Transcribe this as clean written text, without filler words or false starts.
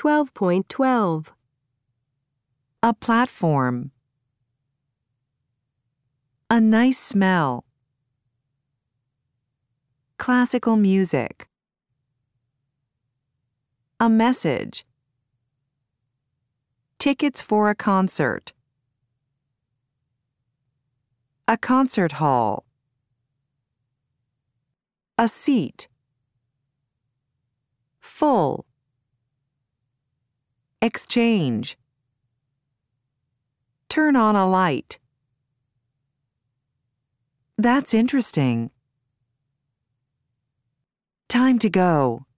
12.12. A platform. A nice smell. Classical music. A message. Tickets for a concert. A concert hall. A seat. Full. Exchange. Turn on a light. That's interesting. Time to go.